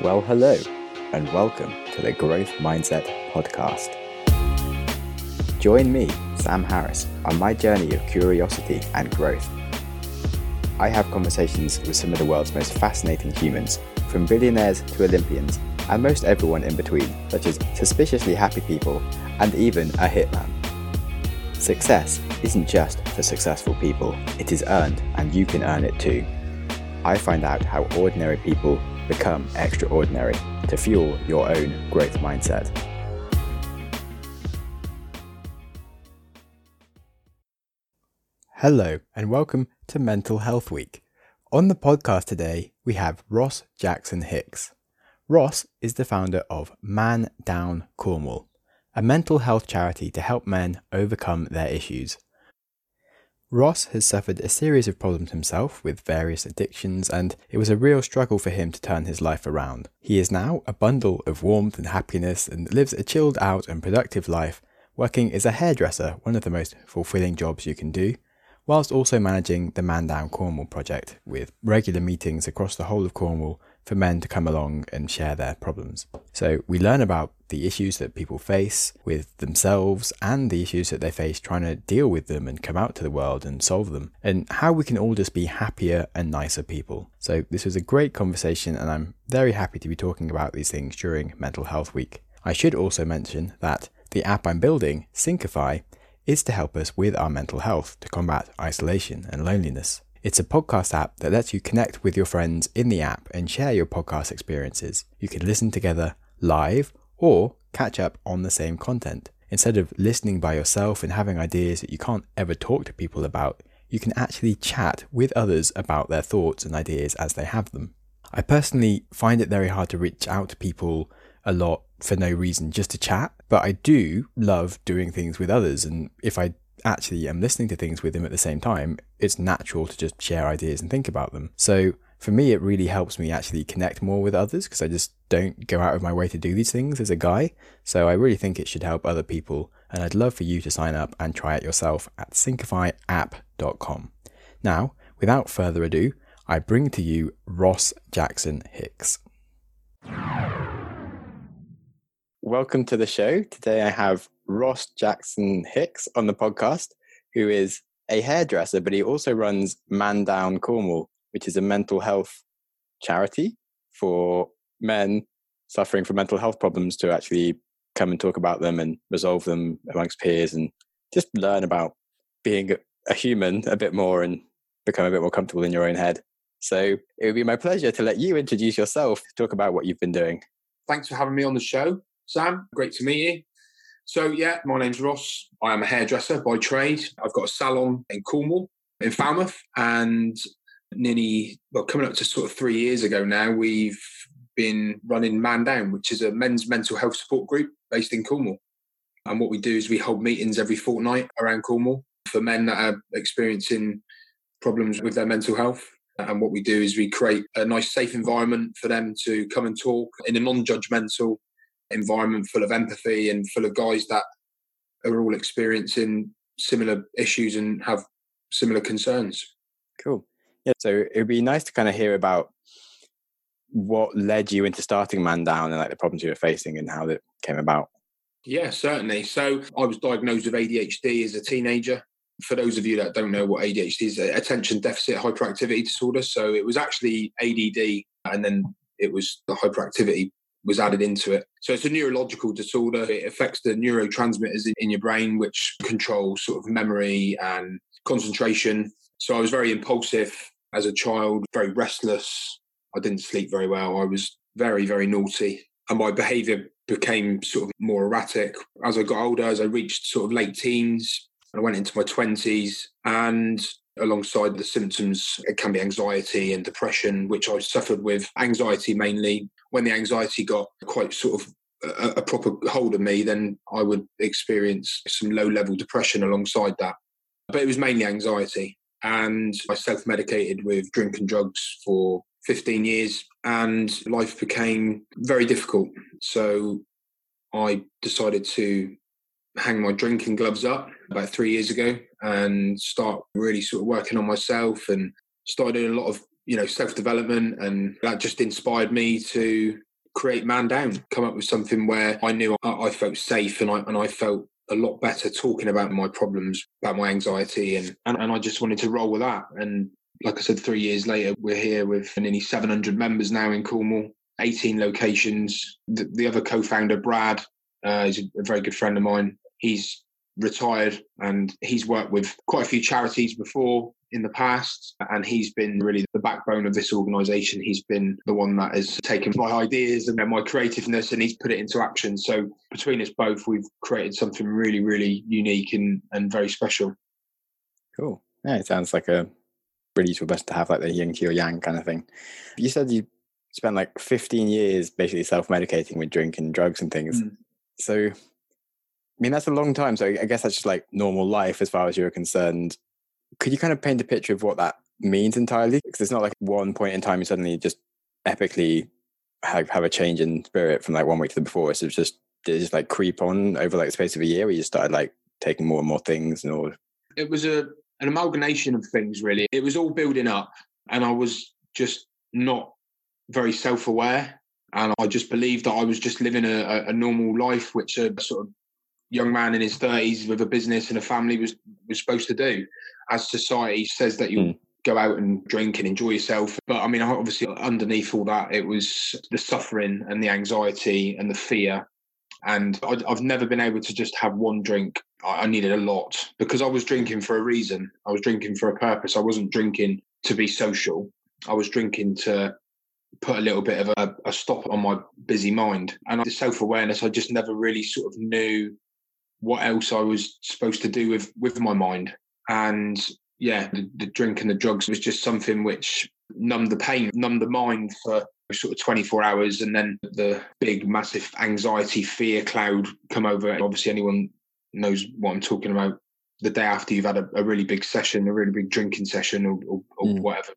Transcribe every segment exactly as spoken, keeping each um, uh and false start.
Well, hello, and welcome to the Growth Mindset Podcast. Join me, Sam Harris, on my journey of curiosity and growth. I have conversations with some of the world's most fascinating humans, from billionaires to Olympians, and most everyone in between, such as suspiciously happy people and even a hitman. Success isn't just for successful people, it is earned, and you can earn it too. I find out how ordinary people become extraordinary to fuel your own growth mindset. Hello and welcome to Mental Health Week. On the podcast today, we have Ross Jackson Hicks. Ross is the founder of Man Down Cornwall, a mental health charity to help men overcome their issues. Ross has suffered a series of problems himself with various addictions, and it was a real struggle for him to turn his life around. He is now a bundle of warmth and happiness and lives a chilled out and productive life, working as a hairdresser, one of the most fulfilling jobs you can do, whilst also managing the Man Down Cornwall project with regular meetings across the whole of Cornwall for men to come along and share their problems. So we learn about the issues that people face with themselves and the issues that they face trying to deal with them and come out to the world and solve them, and how we can all just be happier and nicer people. So this was a great conversation, and I'm very happy to be talking about these things during Mental Health Week. I should also mention that the app I'm building, Syncify, is to help us with our mental health to combat isolation and loneliness. It's a podcast app that lets you connect with your friends in the app and share your podcast experiences. You can listen together live or catch up on the same content. Instead of listening by yourself and having ideas that you can't ever talk to people about, you can actually chat with others about their thoughts and ideas as they have them. I personally find it very hard to reach out to people a lot for no reason, just to chat, but I do love doing things with others, and if I actually am listening to things with them at the same time, it's natural to just share ideas and think about them. So for me, it really helps me actually connect more with others because I just don't go out of my way to do these things as a guy. So I really think it should help other people, and I'd love for you to sign up and try it yourself at syncify app dot com. Now, without further ado, I bring to you Ross Jackson Hicks. Welcome to the show. Today I have Ross Jackson Hicks on the podcast, who is a hairdresser, but he also runs Man Down Cornwall, which is a mental health charity for men suffering from mental health problems to actually come and talk about them and resolve them amongst peers and just learn about being a human a bit more and become a bit more comfortable in your own head. So it would be my pleasure to let you introduce yourself, talk about what you've been doing. Thanks for having me on the show, Sam. Great to meet you. So yeah, my name's Ross. I am a hairdresser by trade. I've got a salon in Cornwall, in Falmouth, and nearly, well, coming up to sort of three years ago now, we've been running Man Down, which is a men's mental health support group based in Cornwall. And what we do is we hold meetings every fortnight around Cornwall for men that are experiencing problems with their mental health. And what we do is we create a nice, safe environment for them to come and talk in a non-judgmental environment full of empathy and full of guys that are all experiencing similar issues and have similar concerns. Cool. Yeah, so it would be nice to kind of hear about what led you into starting Man Down and like the problems you were facing and how that came about. Yeah, certainly. So I was diagnosed with A D H D as a teenager. For those of you that don't know what A D H D is, attention deficit hyperactivity disorder. So it was actually A D D, and then it was the hyperactivity was added into it. So it's a neurological disorder. It affects the neurotransmitters in, in your brain, which control sort of memory and concentration. So I was very impulsive as a child, very restless. I didn't sleep very well. I was very, very naughty. And my behaviour became sort of more erratic. As I got older, as I reached sort of late teens, and I went into my twenties, and alongside the symptoms, it can be anxiety and depression, which I suffered with. Anxiety mainly. When the anxiety got quite sort of a, a proper hold of me, then I would experience some low-level depression alongside that. But it was mainly anxiety. And I self-medicated with drink and drugs for fifteen years, and life became very difficult. So I decided to hang my drinking gloves up about three years ago and start really sort of working on myself, and started doing a lot of, you know, self-development, and that just inspired me to create Man Down, come up with something where I knew I, I felt safe and I and I felt a lot better talking about my problems, about my anxiety, and, and and I just wanted to roll with that. And like I said, three years later, we're here with nearly seven hundred members now in Cornwall, eighteen locations. The, the other co-founder, Brad, uh, is a, a very good friend of mine. He's retired and he's worked with quite a few charities before in the past, and he's been really the backbone of this organisation. He's been the one that has taken my ideas and my creativeness and he's put it into action. So between us both, we've created something really, really unique and, and very special. Cool. Yeah, it sounds like a really useful person to have, like the yin to your yang kind of thing. You said you spent like fifteen years basically self-medicating with drink and drugs and things. Mm. So, I mean, that's a long time. So I guess that's just like normal life as far as you're concerned. Could you kind of paint a picture of what that means entirely? Because it's not like one point in time you suddenly just epically have, have a change in spirit from like one week to the before. So it's just, did it just like creep on over like the space of a year where you just started like taking more and more things and all? It was a an amalgamation of things, really. It was all building up and I was just not very self-aware. And I just believed that I was just living a, a normal life, which a sort of young man in his thirties with a business and a family was, was supposed to do. As society says that you mm. go out and drink and enjoy yourself. But I mean, obviously underneath all that, it was the suffering and the anxiety and the fear. And I've never been able to just have one drink. I needed a lot because I was drinking for a reason. I was drinking for a purpose. I wasn't drinking to be social. I was drinking to put a little bit of a, a stop on my busy mind. And the self-awareness, I just never really sort of knew what else I was supposed to do with, with my mind. And yeah, the, the drink and the drugs was just something which numbed the pain, numbed the mind for sort of twenty-four hours, and then the big massive anxiety fear cloud come over. Obviously anyone knows what I'm talking about. The day after you've had a, a really big session, a really big drinking session or, or, or mm. whatever,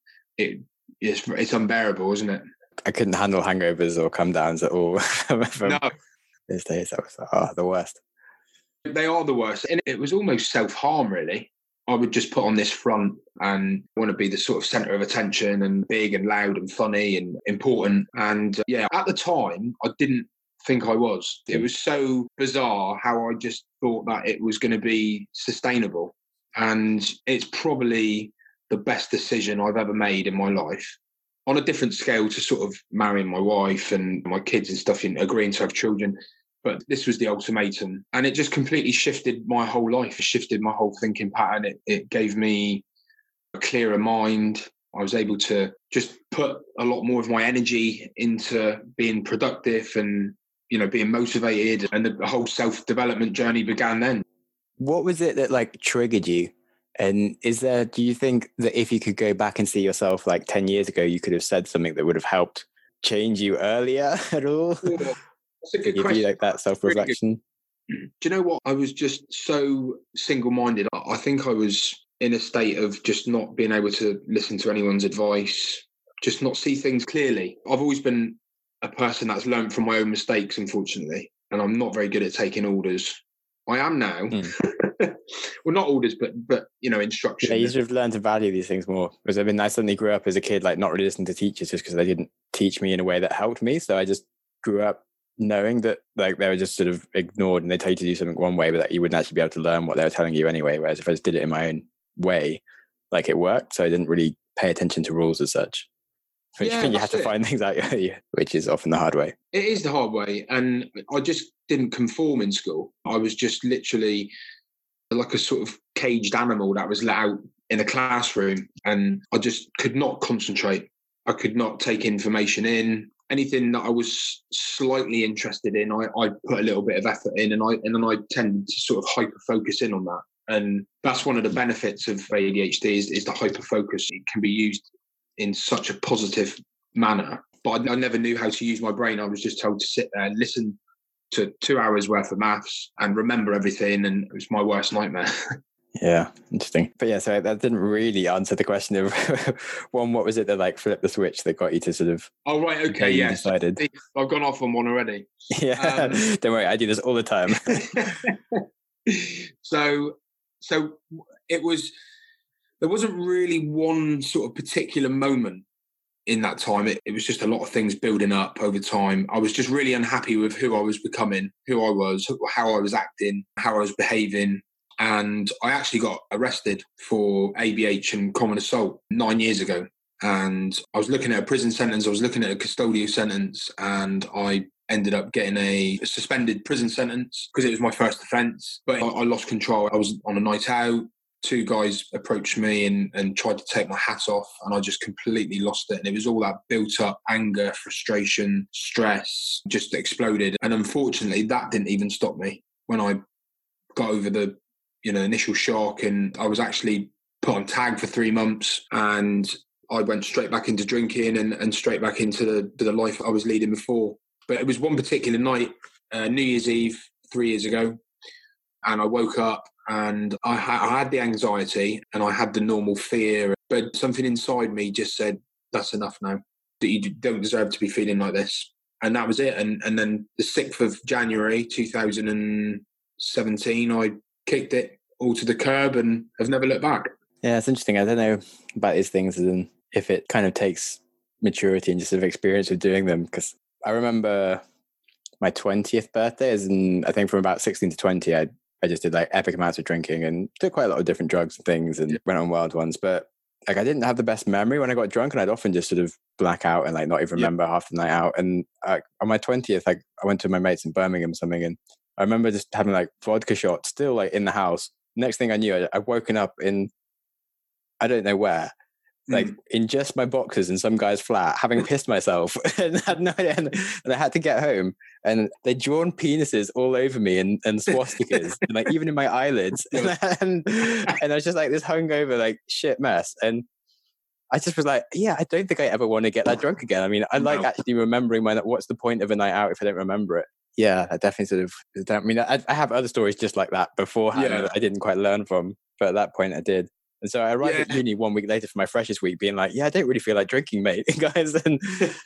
it, it's, it's unbearable, isn't it? I couldn't handle hangovers or come downs at all. No. These days, that was oh, the worst. They are the worst. And it was almost self-harm, really. I would just put on this front and want to be the sort of centre of attention and big and loud and funny and important. And uh, yeah, at the time, I didn't think I was. It was so bizarre how I just thought that it was going to be sustainable. And it's probably the best decision I've ever made in my life. On a different scale to sort of marrying my wife and my kids and stuff, and agreeing to have children. But this was the ultimatum. And it just completely shifted my whole life. It shifted my whole thinking pattern. It, it gave me a clearer mind. I was able to just put a lot more of my energy into being productive and, you know, being motivated. And the, the whole self-development journey began then. What was it that like triggered you? And is there, do you think that if you could go back and see yourself like ten years ago, you could have said something that would have helped change you earlier at all? Yeah. That's a good give question. You like that self-reflection? Really do you know what? I was just so single-minded. I think I was in a state of just not being able to listen to anyone's advice, just not see things clearly. I've always been a person that's learned from my own mistakes, unfortunately, and I'm not very good at taking orders. I am now. Mm. Well, not orders, but but you know, instruction. Yeah, you should have learned to value these things more. Because I mean, I suddenly grew up as a kid, like not really listening to teachers just because they didn't teach me in a way that helped me. So I just grew up knowing that like they were just sort of ignored and they tell you to do something one way, but that you wouldn't actually be able to learn what they were telling you anyway. Whereas if I just did it in my own way, like it worked. So I didn't really pay attention to rules as such. Which yeah, you have to it. find things out, which is often the hard way. It is the hard way. And I just didn't conform in school. I was just literally like a sort of caged animal that was let out in a classroom. And I just could not concentrate. I could not take information in. Anything that I was slightly interested in, I, I put a little bit of effort in, and I and then I tended to sort of hyper focus in on that. And that's one of the benefits of A D H D is, is the hyper focus. It can be used in such a positive manner. But I, I never knew how to use my brain. I was just told to sit there and listen to two hours worth of maths and remember everything, and it was my worst nightmare. Yeah, interesting. But yeah, so that didn't really answer the question of one, what was it that like flipped the switch that got you to sort of oh right, okay, yeah. Decided. I've gone off on one already. Yeah. Um, don't worry, I do this all the time. so so it was there wasn't really one sort of particular moment in that time, it, it was just a lot of things building up over time. I was just really unhappy with who I was becoming, who I was, how I was acting, how I was behaving. And I actually got arrested for A B H and common assault nine years ago. And I was looking at a prison sentence, I was looking at a custodial sentence, and I ended up getting a suspended prison sentence because it was my first offence. But I, I lost control. I was on a night out. Two guys approached me and, and tried to take my hat off, and I just completely lost it. And it was all that built up anger, frustration, stress, just exploded. And unfortunately, that didn't even stop me when I got over the, you know, initial shock. And I was actually put on tag for three months, and I went straight back into drinking and, and straight back into the, the life I was leading before. But it was one particular night, uh, New Year's Eve, three years ago, and I woke up and I, ha- I had the anxiety and I had the normal fear, but something inside me just said, that's enough now, that you don't deserve to be feeling like this. And that was it. And, and then the sixth of January two thousand seventeen, I kicked it all to the curb and have never looked back. Yeah, it's interesting. I don't know about these things and if it kind of takes maturity and just sort of experience of doing them, because I remember my twentieth birthday, as in, I think from about sixteen to twenty, I I just did like epic amounts of drinking and did quite a lot of different drugs and things and went on wild ones. But like I didn't have the best memory when I got drunk, and I'd often just sort of black out and like not even remember yeah. half the night out. And uh, on my twentieth, like I went to my mates in Birmingham or something, and I remember just having like vodka shots still like in the house. Next thing I knew, I, I'd woken up in, I don't know where, like mm. in just my boxers in some guy's flat, having pissed myself and had no idea. And, and I had to get home, and they'd drawn penises all over me and, and swastikas, and like even in my eyelids. And, and, and I was just like this hungover, like shit mess. And I just was like, yeah, I don't think I ever want to get that drunk again. I mean, I like no. actually remembering my, what's the point of a night out if I don't remember it? Yeah, I definitely sort of, I mean, I, I have other stories just like that beforehand yeah. that I didn't quite learn from, but at that point I did. And so I arrived yeah. at uni one week later for my freshest week being like, yeah, I don't really feel like drinking, mate, guys. And,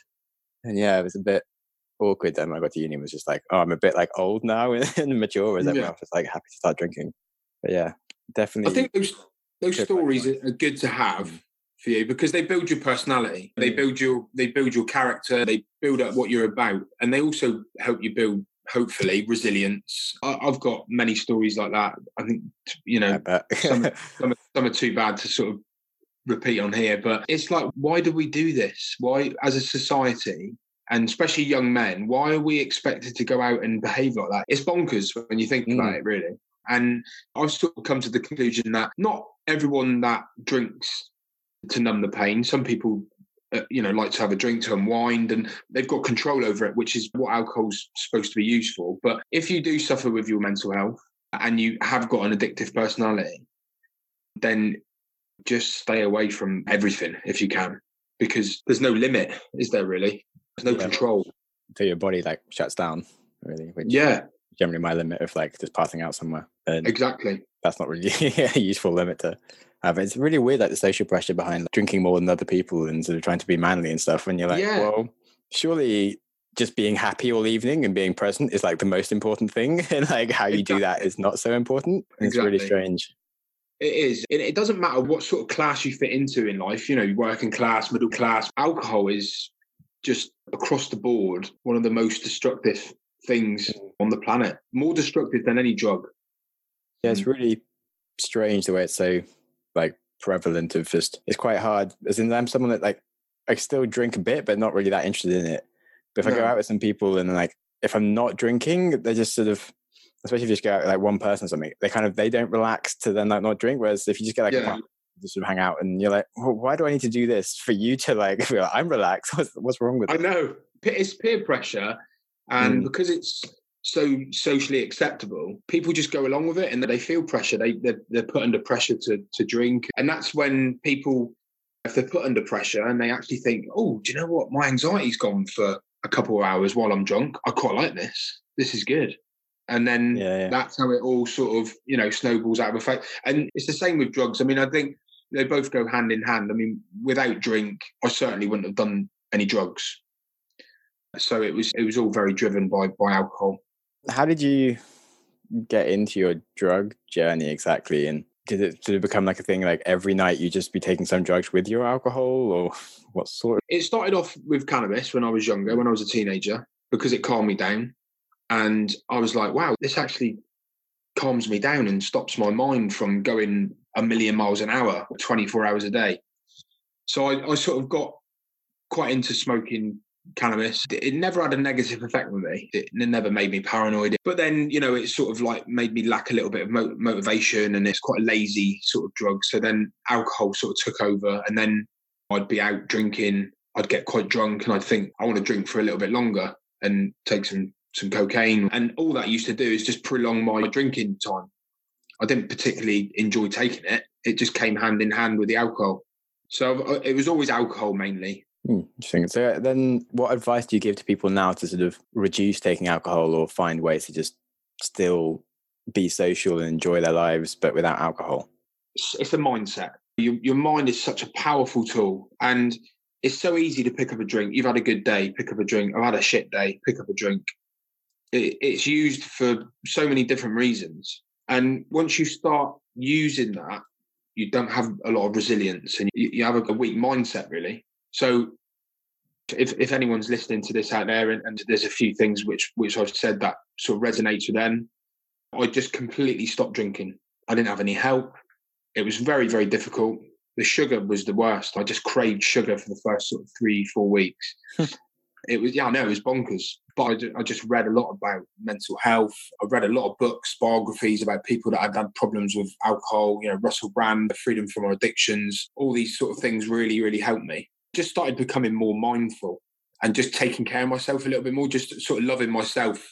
and yeah, it was a bit awkward. Then when I got to uni, it was just like, oh, I'm a bit like old now and mature, as everyone yeah. else was like happy to start drinking. But yeah, definitely. I think those, those stories are good to have for you because they build your personality. They build your, they build your character. They build up what you're about. And they also help you build, hopefully, resilience. I, I've got many stories like that. I think, you know, some, some, are, some are too bad to sort of repeat on here, but it's like, why do we do this? Why, as a society, and especially young men, why are we expected to go out and behave like that? It's bonkers when you think mm. about it, really. And I've sort of come to the conclusion that not everyone that drinks to numb the pain, some people Uh, you know, like to have a drink to unwind, and they've got control over it, which is what alcohol's supposed to be used for. But if you do suffer with your mental health and you have got an addictive personality, then just stay away from everything if you can, because there's no limit, is there really? There's no yeah. control. Until your body like shuts down, really. Which yeah. is generally my limit of like just passing out somewhere. And exactly. That's not really a useful limit to have. It's really weird, like the social pressure behind like, drinking more than other people and sort of trying to be manly and stuff. When you're like, yeah. well, surely just being happy all evening and being present is like the most important thing. And like how you exactly. do that is not so important. It's exactly. really strange. It is. It, it doesn't matter what sort of class you fit into in life, you know, working class, middle class. Alcohol is just across the board one of the most destructive things mm. on the planet. More destructive than any drug. Yeah, it's really strange the way it's so like prevalent of just, it's quite hard. As in, I'm someone that like, I still drink a bit, but not really that interested in it. But if no. I go out with some people and like, if I'm not drinking, they just sort of, especially if you just go out with like one person or something, they kind of, they don't relax to then like not drink. Whereas if you just get like, yeah. just sort of hang out and you're like, well, why do I need to do this for you to like, feel like I'm relaxed? What's, what's wrong with it? I know. It's peer pressure. And mm. because it's so socially acceptable, people just go along with it and they feel pressure. They, they're, they're put under pressure to, to drink. And that's when people, if they're put under pressure and they actually think, oh, do you know what? My anxiety's gone for a couple of hours while I'm drunk. I quite like this. This is good. And then yeah, yeah. that's how it all sort of, you know, snowballs out of effect. And it's the same with drugs. I mean, I think they both go hand in hand. I mean, without drink, I certainly wouldn't have done any drugs. So it was, it was all very driven by, by alcohol. How did you get into your drug journey exactly? And did it did it become like a thing, like every night you just be taking some drugs with your alcohol, or what sort of? It started off with cannabis when I was younger, when I was a teenager, because it calmed me down. And I was like, wow, this actually calms me down and stops my mind from going a million miles an hour, twenty-four hours a day. So I, I sort of got quite into smoking cannabis. It never had a negative effect on me. It never made me paranoid. But then, you know, it sort of like made me lack a little bit of mo- motivation, and it's quite a lazy sort of drug. So then alcohol sort of took over, and then I'd be out drinking. I'd get quite drunk and I'd think I want to drink for a little bit longer and take some some cocaine. And all that used to do is just prolong my drinking time. I didn't particularly enjoy taking it. It just came hand in hand with the alcohol. So it was always alcohol mainly. Hmm, interesting. So then what advice do you give to people now to sort of reduce taking alcohol or find ways to just still be social and enjoy their lives, but without alcohol? It's, it's a mindset. Your, your mind is such a powerful tool, and it's so easy to pick up a drink. You've had a good day, pick up a drink. I've had a shit day, pick up a drink. It, it's used for so many different reasons. And once you start using that, you don't have a lot of resilience, and you, you have a, a weak mindset, really. So if, if anyone's listening to this out there, and, and there's a few things which, which I've said that sort of resonates with them, I just completely stopped drinking. I didn't have any help. It was very, very difficult. The sugar was the worst. I just craved sugar for the first sort of three, four weeks. It was, yeah, I know, it was bonkers. But I, I just read a lot about mental health. I read a lot of books, biographies about people that had had problems with alcohol, you know, Russell Brand, Freedom from Our Addictions. All these sort of things really, really helped me. Just started becoming more mindful and just taking care of myself a little bit more, just sort of loving myself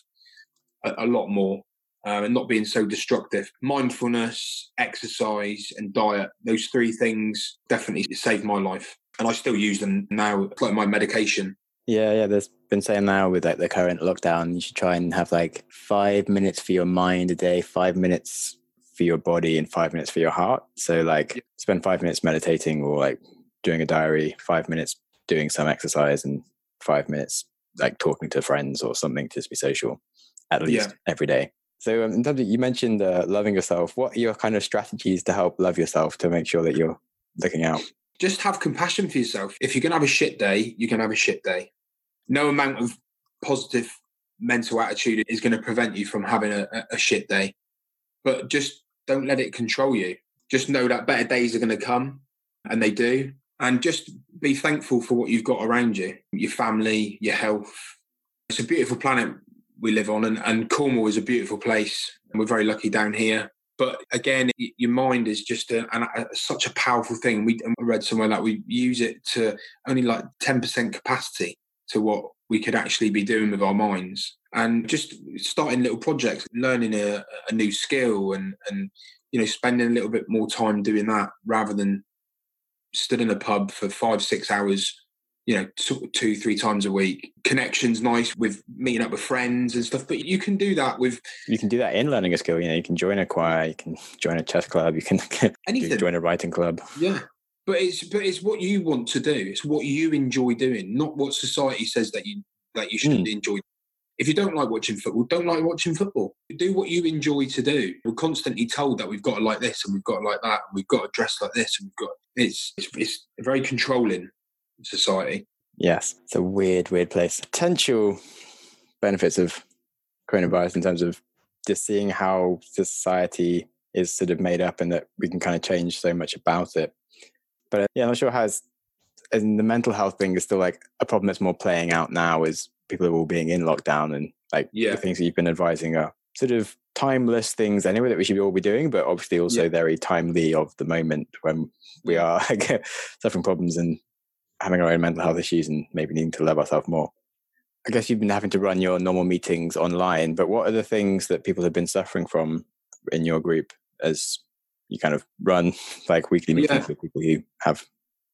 a, a lot more. Um, and not being so destructive. Mindfulness, exercise, and diet, those three things definitely saved my life. And I still use them now. It's like my medication. Yeah, yeah. There's been saying now with like the current lockdown, you should try and have like five minutes for your mind a day, five minutes for your body, and five minutes for your heart. So like yeah. Spend five minutes meditating or like doing a diary, five minutes doing some exercise, and five minutes like talking to friends or something to just be social at least yeah. every day. So um, in terms of, you mentioned uh, loving yourself. What are your kind of strategies to help love yourself, to make sure that you're looking out? Just have compassion for yourself. If you're going to have a shit day, you're going to have a shit day. No amount of positive mental attitude is going to prevent you from having a, a shit day. But just don't let it control you. Just know that better days are going to come, and they do. And just be thankful for what you've got around you, your family, your health. It's a beautiful planet we live on, and, and Cornwall is a beautiful place, and we're very lucky down here. But again, your mind is just a, a, a, such a powerful thing. We I read somewhere that we use it to only like ten percent capacity to what we could actually be doing with our minds. And just starting little projects, learning a, a new skill, and and you know, spending a little bit more time doing that rather than stood in a pub for five, six hours. You know, two, two, three times a week. Connection's nice with meeting up with friends and stuff, but you can do that with... You can do that in learning a skill. You know, you can join a choir, you can join a chess club, you can Anything. join a writing club. Yeah, but it's but it's what you want to do. It's what you enjoy doing, not what society says that you that you should mm. enjoy. If you don't like watching football, don't like watching football. Do what you enjoy to do. We're constantly told that we've got to like this and we've got to like that, and we've got to dress like this, and we've got... It's it's, it's very controlling. Society. Yes, it's a weird, weird place. Potential benefits of coronavirus in terms of just seeing how society is sort of made up, and that we can kind of change so much about it. But uh, yeah, I'm not sure how it's, and the mental health thing is still like a problem that's more playing out now as people are all being in lockdown, and like yeah. the things that you've been advising are sort of timeless things anyway that we should all be doing, but obviously also yeah. very timely of the moment when we are suffering problems and having our own mental health issues and maybe needing to love ourselves more. I guess you've been having to run your normal meetings online, but what are the things that people have been suffering from in your group as you kind of run like weekly meetings yeah. with people who have?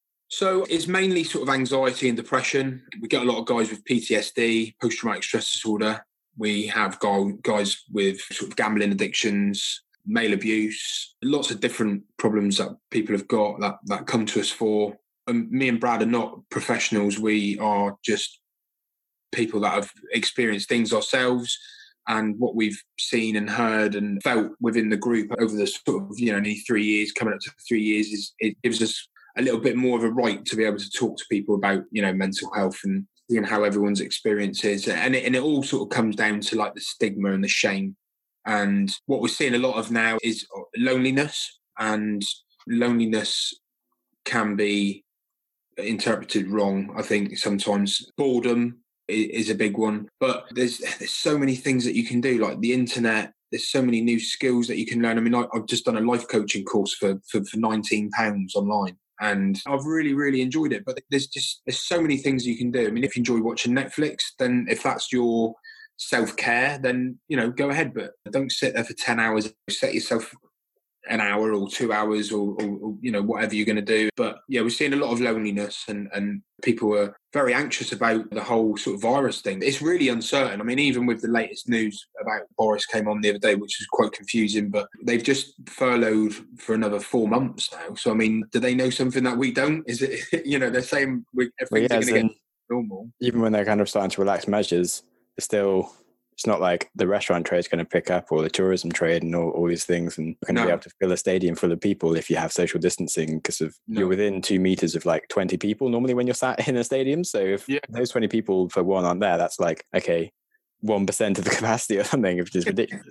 So it's mainly sort of anxiety and depression. We get a lot of guys with P T S D, post-traumatic stress disorder. We have guys with sort of gambling addictions, male abuse, lots of different problems that people have got that, that come to us for. And me and Brad are not professionals. We are just people that have experienced things ourselves, and what we've seen and heard and felt within the group over the sort of, you know, nearly three years, coming up to three years, is it gives us a little bit more of a right to be able to talk to people about, you know, mental health and, you know, how everyone's experience is. And it, and it all sort of comes down to like the stigma and the shame. And what we're seeing a lot of now is loneliness, and loneliness can be interpreted wrong. I think sometimes boredom is a big one, but there's there's so many things that you can do, like the internet. There's so many new skills that you can learn. I mean, I, I've just done a life coaching course for, for for nineteen pounds online, and I've really really enjoyed it. But there's just there's so many things you can do. I mean, if you enjoy watching Netflix, then if that's your self-care, then, you know, go ahead, but don't sit there for ten hours. Set yourself an hour or two hours or, or, or you know, whatever you're going to do. But yeah, we're seeing a lot of loneliness, and, and people are very anxious about the whole sort of virus thing. It's really uncertain. I mean, even with the latest news about Boris came on the other day, which was quite confusing, but they've just furloughed for another four months now. So, I mean, do they know something that we don't? Is it, you know, they're saying we, things well, yeah, are going to get normal. Even when they're kind of starting to relax measures, it's still... It's not like the restaurant trade is going to pick up, or the tourism trade and all, all these things, and you're going to no. be able to fill a stadium full of people if you have social distancing, because of no. you're within two meters of like twenty people normally when you're sat in a stadium. So if yeah. those twenty people for one aren't there, that's like, okay, one percent of the capacity or something, which is ridiculous.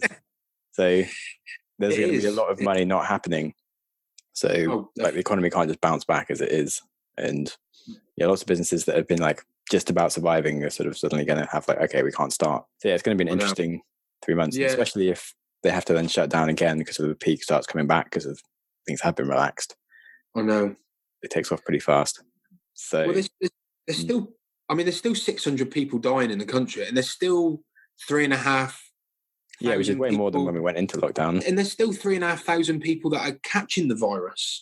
So there's it going is. to be a lot of money not happening. So oh, like the economy can't just bounce back as it is. And yeah, lots of businesses that have been like just about surviving are sort of suddenly going to have like, okay, we can't start. So yeah, it's going to be an interesting three months, yeah. especially if they have to then shut down again because of the peak starts coming back because of things have been relaxed. I know. It takes off pretty fast. So well, there's, there's, there's still, I mean, there's still six hundred people dying in the country, and there's still three and a half. Yeah, which is way people, more than when we went into lockdown. And there's still three and a half thousand people that are catching the virus.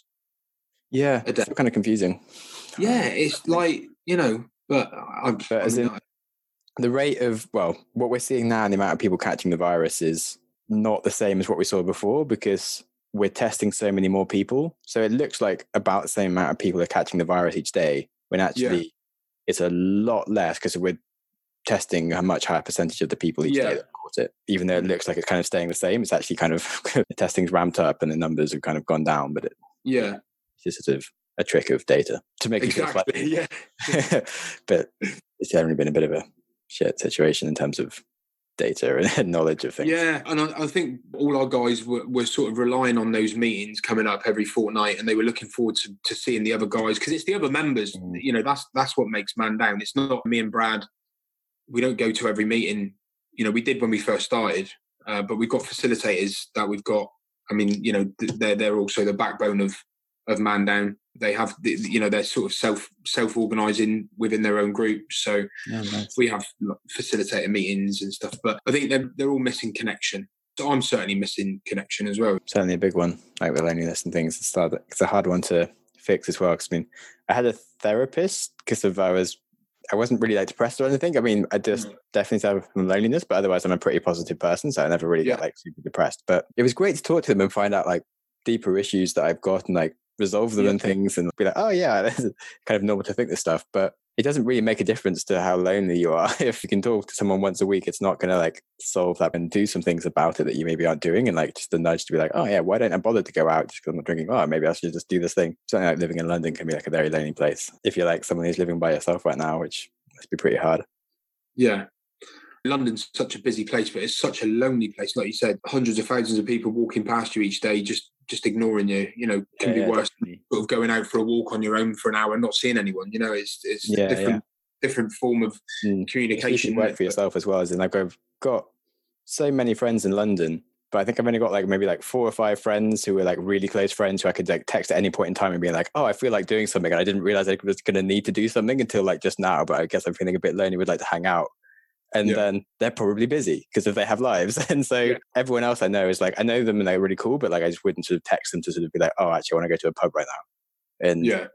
Yeah, it's kind of confusing. Yeah, it's like, you know, but, I'm, but as I mean, in, the rate of, well, what we're seeing now and the amount of people catching the virus is not the same as what we saw before, because we're testing so many more people. So it looks like about the same amount of people are catching the virus each day, when actually yeah. it's a lot less, because we're testing a much higher percentage of the people each yeah. day that caught it. Even though it looks like it's kind of staying the same, it's actually kind of, the testing's ramped up and the numbers have kind of gone down, but it, yeah, it's just sort of a trick of data to make exactly, you feel slightly. Yeah. But it's generally been a bit of a shit situation in terms of data and knowledge of things. Yeah, and I, I think all our guys were, were sort of relying on those meetings coming up every fortnight, and they were looking forward to, to seeing the other guys, because it's the other members. Mm. You know, that's that's what makes Man Down. It's not me and Brad. We don't go to every meeting. You know, we did when we first started, uh, but we've got facilitators that we've got. I mean, you know, they're they're also the backbone of of Man Down. They have, you know, they're sort of self self organising within their own groups. So oh, nice. we have facilitator meetings and stuff. But I think they're they're all missing connection. So I'm certainly missing connection as well. Certainly a big one, like the loneliness and things. It's hard, it's a hard one to fix as well. Because I mean, I had a therapist because of I was I wasn't really like depressed or anything. I mean, I just mm. definitely have loneliness, but otherwise I'm a pretty positive person, so I never really yeah. get like super depressed. But it was great to talk to them and find out like deeper issues that I've got and like resolve them yeah. and things, and be like, oh yeah, that's kind of normal to think this stuff. But it doesn't really make a difference to how lonely you are. If you can talk to someone once a week, it's not going to like solve that, and do some things about it that you maybe aren't doing, and like just the nudge to be like, oh yeah, why don't I bother to go out just because I'm not drinking? Oh, maybe I should just do this thing. Something like living in London can be like a very lonely place if you're like someone who's living by yourself right now, which must be pretty hard. Yeah. London's such a busy place, but it's such a lonely place. Like you said, hundreds of thousands of people walking past you each day, just just ignoring you. You know, can yeah, be yeah, worse definitely. than sort of going out for a walk on your own for an hour and not seeing anyone. You know, it's it's yeah, a different yeah. different form of mm. communication. You work for yourself as well, as in like I've got so many friends in London, but I think I've only got like maybe like four or five friends who are like really close friends who I could like text at any point in time and be like, oh, I feel like doing something, and I didn't realize I was going to need to do something until like just now. But I guess I'm feeling a bit lonely, would like to hang out. And yeah. then they're probably busy because if they have lives. And so yeah. everyone else I know is like, I know them and they're really cool, but like I just wouldn't sort of text them to sort of be like, oh, actually I want to go to a pub right now. And yeah.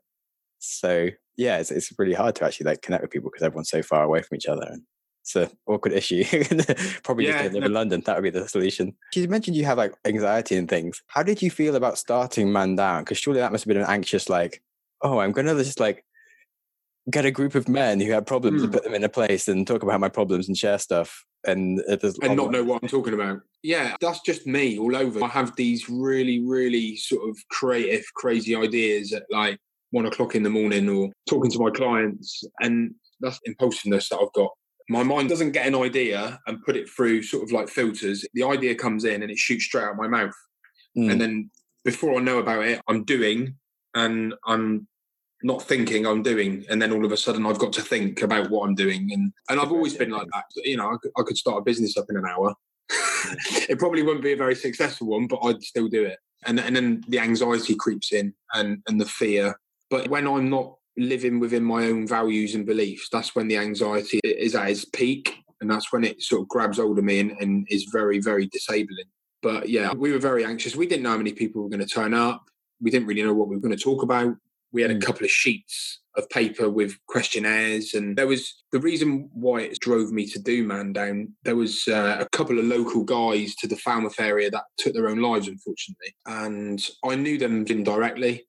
so yeah, it's, it's really hard to actually like connect with people because everyone's so far away from each other. And it's an awkward issue. Probably yeah, just live no. in London. That would be the solution. You mentioned you have like anxiety and things. How did you feel about starting Man Down? Because surely that must have been an anxious like, oh, I'm going to just like get a group of men who have problems mm. and put them in a place and talk about my problems and share stuff. and it does, and not know what I'm talking about. Yeah, that's just me all over. I have these really, really sort of creative, crazy ideas at like one o'clock in the morning or talking to my clients, and that's impulsiveness that I've got. My mind doesn't get an idea and put it through sort of like filters. The idea comes in and it shoots straight out my mouth. Mm. And then before I know about it, I'm doing and I'm not thinking, I'm doing. And then all of a sudden I've got to think about what I'm doing. And, and I've always been like that. You know, I could, I could start a business up in an hour. It probably wouldn't be a very successful one, but I'd still do it. And, and then the anxiety creeps in and, and the fear. But when I'm not living within my own values and beliefs, that's when the anxiety is at its peak. And that's when it sort of grabs hold of me and, and is very, very disabling. But yeah, we were very anxious. We didn't know how many people were going to turn up. We didn't really know what we were going to talk about. We had a couple of sheets of paper with questionnaires, and there was the reason why it drove me to do Man Down. There was uh, a couple of local guys to the Falmouth area that took their own lives, unfortunately, and I knew them indirectly,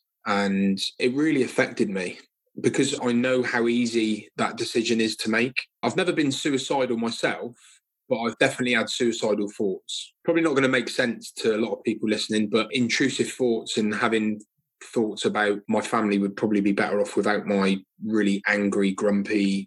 and it really affected me because I know how easy that decision is to make. I've never been suicidal myself, but I've definitely had suicidal thoughts. Probably not going to make sense to a lot of people listening, but intrusive thoughts and having thoughts about my family would probably be better off without my really angry, grumpy,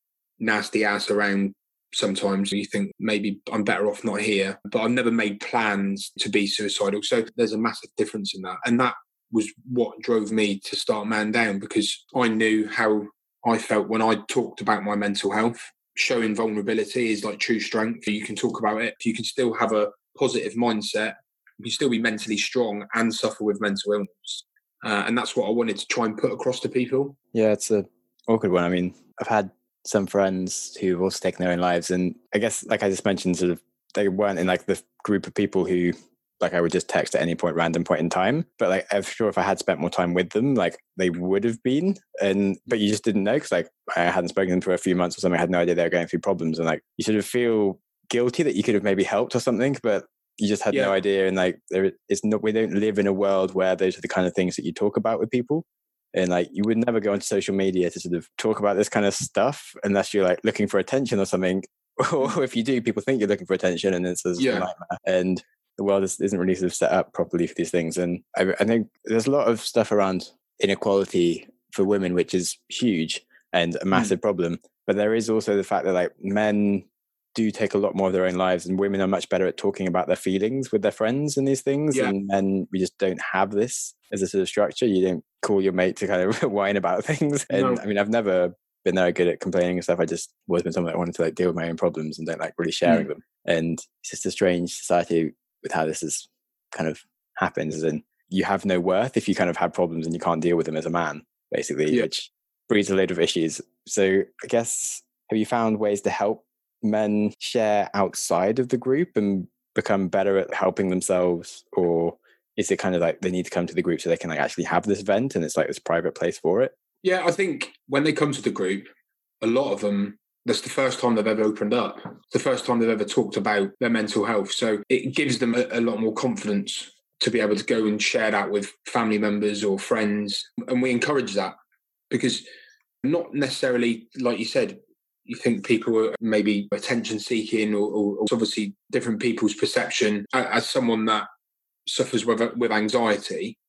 nasty ass around. Sometimes you think maybe I'm better off not here, but I've never made plans to be suicidal. So there's a massive difference in that. And that was what drove me to start Man Down, because I knew how I felt when I talked about my mental health. Showing vulnerability is like true strength. You can talk about it. You can still have a positive mindset. You can still be mentally strong and suffer with mental illness. Uh, and that's what I wanted to try and put across to people. Yeah, it's a awkward one. I mean, I've had some friends who've also taken their own lives. And I guess, like I just mentioned, sort of, they weren't in like the group of people who, like, I would just text at any point, random point in time. But like, I'm sure if I had spent more time with them, like they would have been. And, but you just didn't know, because like I hadn't spoken to them for a few months or something. I had no idea they were going through problems. And like, you sort of feel guilty that you could have maybe helped or something, but you just had yeah. no idea. And like, there is no, we don't live in a world where those are the kind of things that you talk about with people. And like, you would never go onto social media to sort of talk about this kind of stuff unless you're like looking for attention or something. Or if you do, people think you're looking for attention, and it's a yeah. nightmare. And the world is, isn't really sort of set up properly for these things. And I, I think there's a lot of stuff around inequality for women, which is huge and a massive mm. problem. But there is also the fact that like men do take a lot more of their own lives, and women are much better at talking about their feelings with their friends and these things. Yeah. And men, we just don't have this as a sort of structure. You don't call your mate to kind of whine about things. And no. I mean, I've never been very good at complaining and stuff. I just always been someone that wanted to like deal with my own problems and don't like really sharing mm. them. And it's just a strange society with how this is kind of happens. As in, you have no worth if you kind of have problems and you can't deal with them as a man, basically, yeah. which breeds a load of issues. So I guess, have you found ways to help men share outside of the group and become better at helping themselves? Or is it kind of like they need to come to the group so they can like actually have this vent and it's like this private place for it? Yeah, I think when they come to the group, a lot of them, that's the first time they've ever opened up. It's the first time they've ever talked about their mental health. So it gives them a, a lot more confidence to be able to go and share that with family members or friends. And we encourage that, because not necessarily, like you said, you think people are maybe attention seeking, or, or, or obviously different people's perception. As someone that suffers with, with anxiety,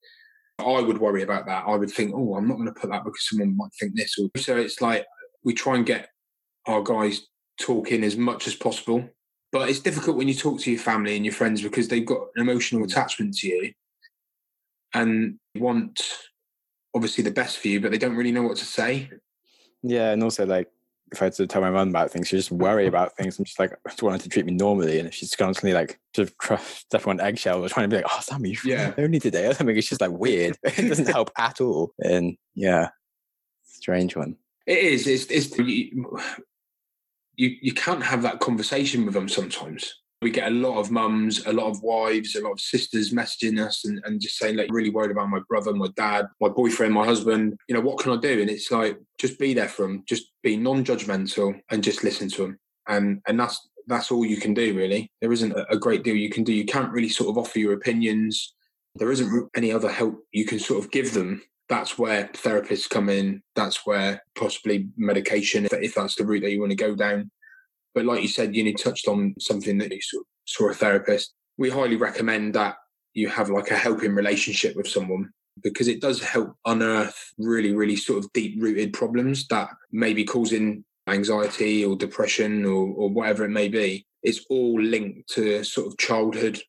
I would worry about that. I would think, oh, I'm not going to put that because someone might think this. Or so it's like we try and get our guys talking as much as possible. But it's difficult when you talk to your family and your friends, because they've got an emotional attachment to you and want obviously the best for you, but they don't really know what to say. Yeah, and also like, if I had to tell my mum about things, she just worry about things. I'm just like, I just wanted to treat me normally. And if she's constantly like sort of step on eggshell or trying to be like, oh, Sam, are you yeah. lonely today or something? It's just like weird. It doesn't help at all. And yeah, strange one. It is. It's, it's you, you, you can't have that conversation with them sometimes. We get a lot of mums, a lot of wives, a lot of sisters messaging us and, and just saying, like, really worried about my brother, my dad, my boyfriend, my husband. You know, what can I do? And it's like, just be there for them. Just be non-judgmental and just listen to them. And and that's that's all you can do, really. There isn't a great deal you can do. You can't really sort of offer your opinions. There isn't any other help you can sort of give them. That's where therapists come in. That's where possibly medication, if, if that's the route that you want to go down. But like you said, you touched on something that you sort of saw a therapist. We highly recommend that you have like a helping relationship with someone, because it does help unearth really, really sort of deep-rooted problems that may be causing anxiety or depression or, or whatever it may be. It's all linked to sort of childhood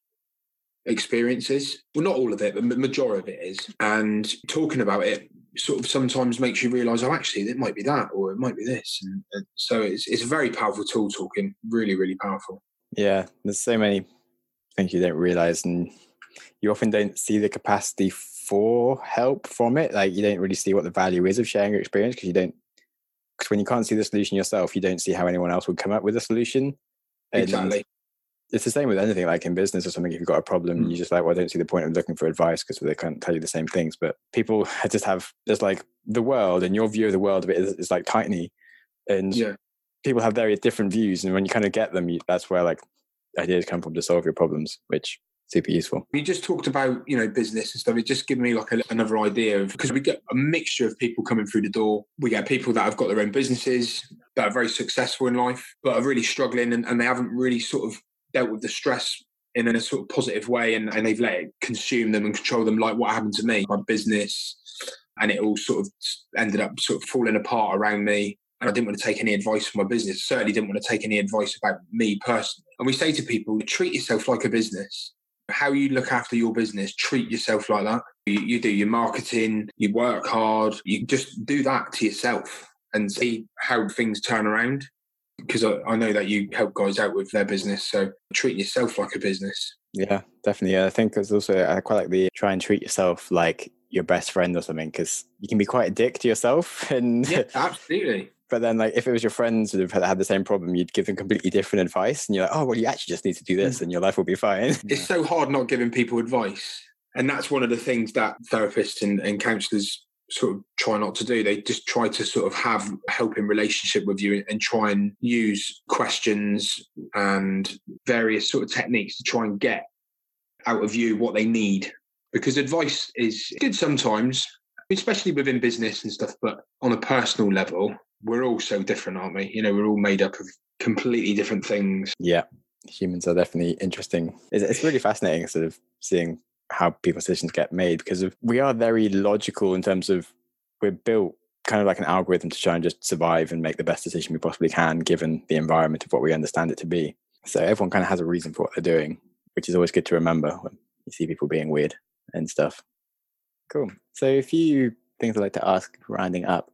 experiences. Well, not all of it, but the majority of it is. And talking about it sort of sometimes makes you realise, oh, actually, it might be that, or it might be this. And, and so it's it's a very powerful tool, talking. Really, really powerful. Yeah, there's so many things you don't realise, and you often don't see the capacity for help from it. Like, you don't really see what the value is of sharing your experience, because you don't, because when you can't see the solution yourself, you don't see how anyone else would come up with a solution. And exactly. It's the same with anything, like in business or something. If you've got a problem, mm. you're just like, well, I don't see the point of looking for advice, because they can't tell you the same things. But people just have, there's like the world, and your view of the world of it is, is like tiny. And yeah. people have very different views. And when you kind of get them, you, that's where like ideas come from to solve your problems, which is super useful. You just talked about, you know, business and stuff. It just gives me like a, another idea of, because we get a mixture of people coming through the door. We get people that have got their own businesses, that are very successful in life, but are really struggling, and, and they haven't really sort of dealt with the stress in a sort of positive way, and, and they've let it consume them and control them, like what happened to me, my business, and it all sort of ended up sort of falling apart around me. And I didn't want to take any advice from my business. Certainly didn't want to take any advice about me personally. And we say to people, treat yourself like a business. How you look after your business, treat yourself like that. You, you do your marketing, you work hard, you just do that to yourself and see how things turn around. Because I, I know that you help guys out with their business, so treat yourself like a business. Yeah, definitely. Yeah, I think there's also, I quite like the try and treat yourself like your best friend or something, because you can be quite a dick to yourself. And yeah, absolutely. But then, like, if it was your friends that have had the same problem, you'd give them completely different advice, and you're like, oh, well, you actually just need to do this, and your life will be fine. It's so hard not giving people advice, and that's one of the things that therapists and, and counsellors sort of try not to do. They just try to sort of have a helping relationship with you and try and use questions and various sort of techniques to try and get out of you what they need. Because advice is good sometimes, especially within business and stuff, but on a personal level, we're all so different, aren't we? You know, we're all made up of completely different things. Yeah, humans are definitely interesting. It's, it's really fascinating sort of seeing how people's decisions get made, because of, we are very logical in terms of, we're built kind of like an algorithm to try and just survive and make the best decision we possibly can given the environment of what we understand it to be. So everyone kind of has a reason for what they're doing, which is always good to remember when you see people being weird and stuff. Cool. So a few things I'd like to ask rounding up.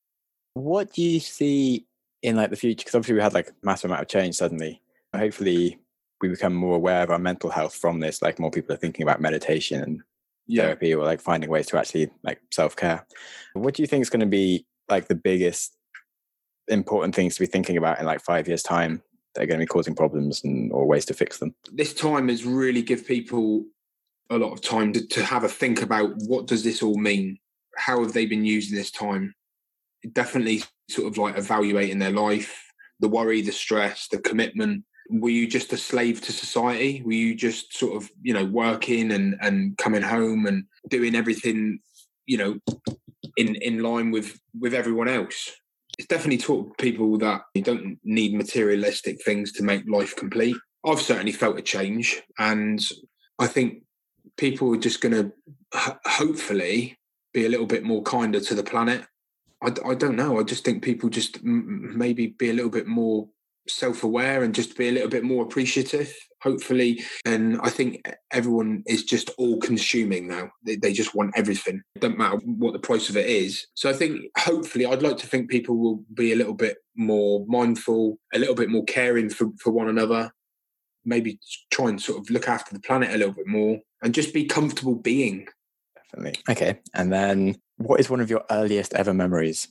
What do you see in like the future? Because obviously we had like a massive amount of change suddenly. Hopefully we become more aware of our mental health from this. Like more people are thinking about meditation and yeah. therapy, or like finding ways to actually like self-care. What do you think is going to be like the biggest important things to be thinking about in like five years time that are going to be causing problems and or ways to fix them? This time is really give people a lot of time to, to have a think about, what does this all mean? How have they been using this time? Definitely sort of like evaluating their life, the worry, the stress, the commitment. Were you just a slave to society? Were you just sort of, you know, working and, and coming home and doing everything, you know, in, in line with, with everyone else? It's definitely taught people that you don't need materialistic things to make life complete. I've certainly felt a change, and I think people are just going to h- hopefully be a little bit more kinder to the planet. I, I don't know. I just think people just m- maybe be a little bit more self-aware and just be a little bit more appreciative, hopefully. And I think everyone is just all consuming now. They, they just want everything. It doesn't matter what the price of it is. So I think hopefully I'd like to think people will be a little bit more mindful, a little bit more caring for, for one another, maybe try and sort of look after the planet a little bit more and just be comfortable being. Definitely. Okay. And then what is one of your earliest ever memories?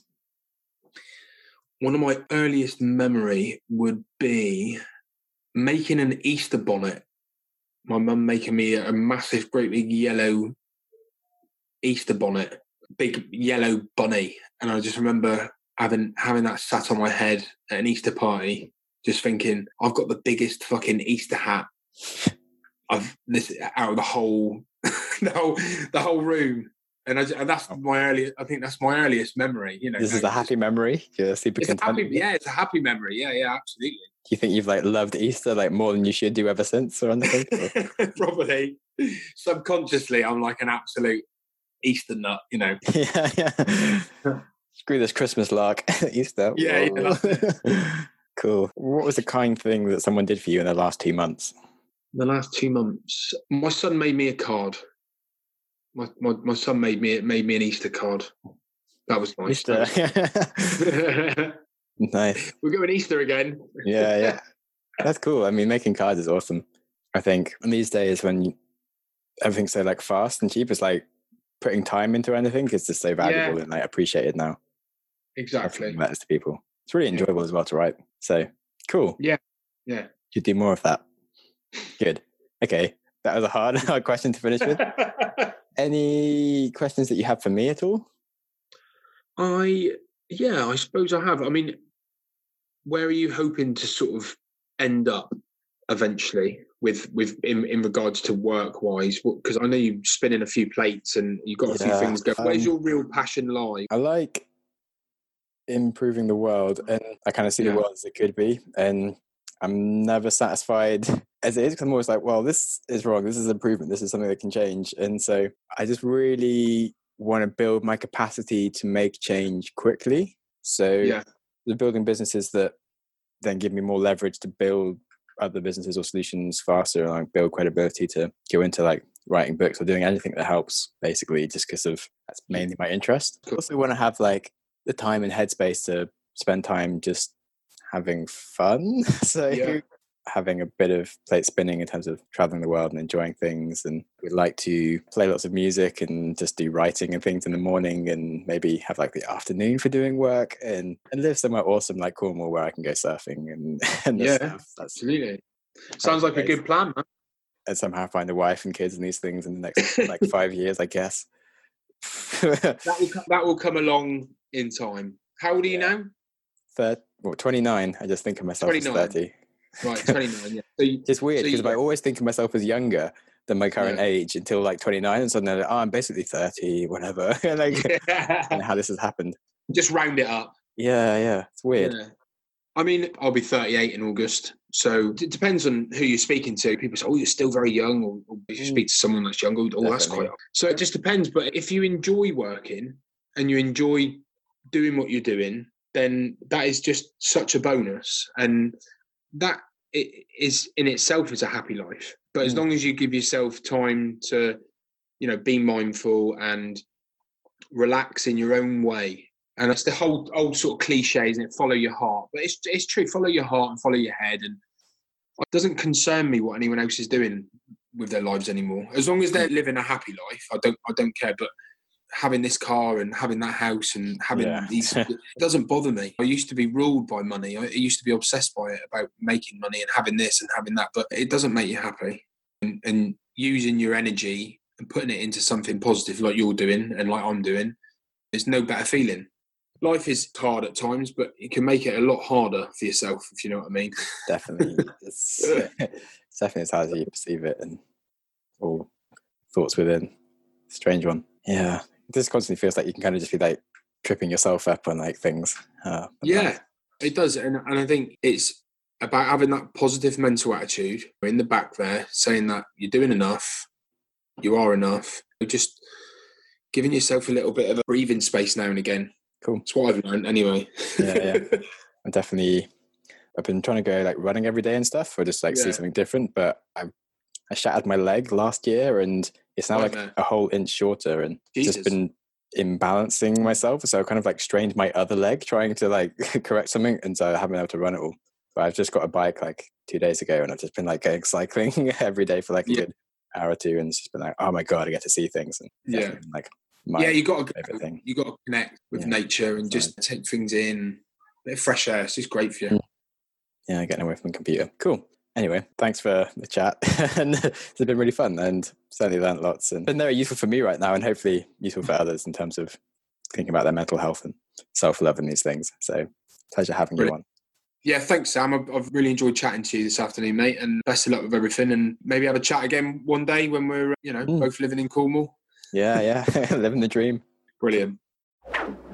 One of my earliest memory would be making an Easter bonnet. My mum making me a massive, great big yellow Easter bonnet, big yellow bunny. And I just remember having having that sat on my head at an Easter party, just thinking, I've got the biggest fucking Easter hat I've this out of the whole the whole the whole room. And, I, and that's my earliest. I think that's my earliest memory. You know, this is a happy memory. You're super it's content. A happy, yeah, it's a happy memory. Yeah, yeah, absolutely. you think you've like loved Easter like more than you should do ever since or anything? Probably. Subconsciously, I'm like an absolute Easter nut, you know. yeah, yeah. Screw this Christmas lark. Easter. Yeah, yeah, that's it. Cool. What was the kind thing that someone did for you in the last two months? The last two months, my son made me a card. My my, my son made me made me an Easter card. That was nice. Easter. Nice. We're going Easter again. Yeah, yeah. That's cool. I mean, making cards is awesome. I think in these days when you, everything's so like fast and cheap, it's like putting time into anything is just so valuable yeah. and like appreciated now. Exactly. It matters to people. It's really enjoyable yeah. as well to write. So cool. Yeah. Yeah. You do more of that. Good. Okay. That was a hard, hard question to finish with. Any questions that you have for me at all? I, yeah, I suppose I have. I mean, where are you hoping to sort of end up eventually with, with in, in regards to work-wise? Because I know you're spinning a few plates and you've got a yeah, few things going. Um, Where's your real passion lie? I like improving the world, and I kind of see yeah. the world as it could be. And I'm never satisfied as it is, because I'm always like, well, this is wrong. This is improvement. This is something that can change. And so I just really want to build my capacity to make change quickly. So yeah. the building businesses that then give me more leverage to build other businesses or solutions faster, and like build credibility to go into like writing books or doing anything that helps, basically, just because of that's mainly my interest. I also want to have like the time and headspace to spend time just having fun. So yeah. having a bit of plate spinning in terms of traveling the world and enjoying things. And we'd like to play lots of music and just do writing and things in the morning, and maybe have like the afternoon for doing work, and, and live somewhere awesome like Cornwall where I can go surfing and, and yeah, stuff. That's absolutely. Sounds like a good plan, man. And somehow find a wife and kids and these things in the next like five years, I guess. that will come, that will come along in time. How old are you yeah. now? Third, well, twenty-nine. I just think of myself twenty-nine. As thirty. Right, twenty-nine. Yeah. So you, it's weird because so I always think of myself as younger than my current yeah. age until like twenty-nine, and suddenly like, oh, I'm basically thirty, whatever. like, yeah. and how this has happened. Just round it up. Yeah, yeah. It's weird. Yeah. I mean, I'll be thirty-eight in August, so it depends on who you're speaking to. People say, "Oh, you're still very young," or, or if you speak to someone that's younger, oh, Definitely. That's quite young. So it just depends. But if you enjoy working and you enjoy doing what you're doing, then that is just such a bonus, and that is in itself is a happy life. But as mm. long as you give yourself time to, you know, be mindful and relax in your own way. And it's the whole old sort of cliche, isn't it? Follow your heart. But it's it's true. Follow your heart and follow your head. And it doesn't concern me what anyone else is doing with their lives anymore. As long as they're living a happy life, I don't I don't care. But having this car and having that house and having yeah. these, it doesn't bother me. I used to be ruled by money. I used to be obsessed by it, about making money and having this and having that. But it doesn't make you happy. And, and using your energy and putting it into something positive like you're doing and like I'm doing, there's no better feeling. Life is hard at times, but you can make it a lot harder for yourself, if you know what I mean. Definitely. It's, it's definitely as hard as you perceive it and all thoughts within. Strange one. Yeah. It just constantly feels like you can kind of just be like tripping yourself up on like things. Uh, yeah, that. It does. And, and I think it's about having that positive mental attitude in the back there, saying that you're doing enough, you are enough. You're just giving yourself a little bit of a breathing space now and again. Cool. That's what I've learned anyway. yeah, yeah. I'm definitely, I've been trying to go like running every day and stuff, or just like yeah. see something different. But I I shattered my leg last year and it's now right like there. a whole inch shorter, and Jesus. just been imbalancing myself. So I kind of like strained my other leg trying to like correct something. And so I haven't been able to run it all. But I've just got a bike like two days ago and I've just been like going cycling every day for like a yeah. good hour or two. And it's just been like, oh my God, I get to see things. And yeah. like, yeah, you got to go, you got to connect with yeah. nature and just right. take things in. A bit of fresh air. It's just great for you. Yeah, getting away from the computer. Cool. Anyway, thanks for the chat. And it's been really fun and certainly learned lots, and been very useful for me right now and hopefully useful for others in terms of thinking about their mental health and self-love and these things. So pleasure having Brilliant. you on. Yeah, thanks, Sam. I've, I've really enjoyed chatting to you this afternoon, mate, and best of luck with everything, and maybe have a chat again one day when we're, you know, mm. both living in Cornwall. Yeah, yeah. Living the dream. Brilliant.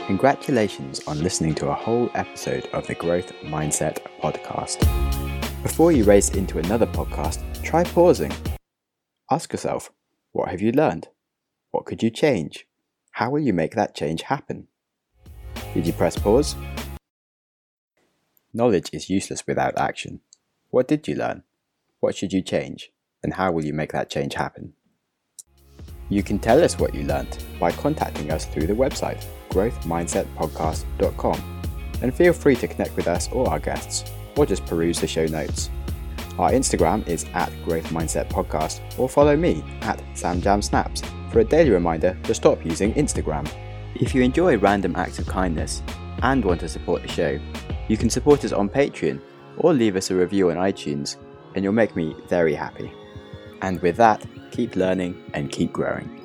Congratulations on listening to a whole episode of the Growth Mindset podcast. Before you race into another podcast, try pausing. Ask yourself, what have you learned? What could you change? How will you make that change happen? Did you press pause? Knowledge is useless without action. What did you learn? What should you change? And how will you make that change happen? You can tell us what you learned by contacting us through the website growth mindset podcast dot com, and feel free to connect with us or our guests, or just peruse the show notes. Our Instagram is at Growth Mindset Podcast, or follow me at SamJamSnaps for a daily reminder to stop using Instagram. If you enjoy random acts of kindness and want to support the show, you can support us on Patreon or leave us a review on iTunes, and you'll make me very happy. And with that, keep learning and keep growing.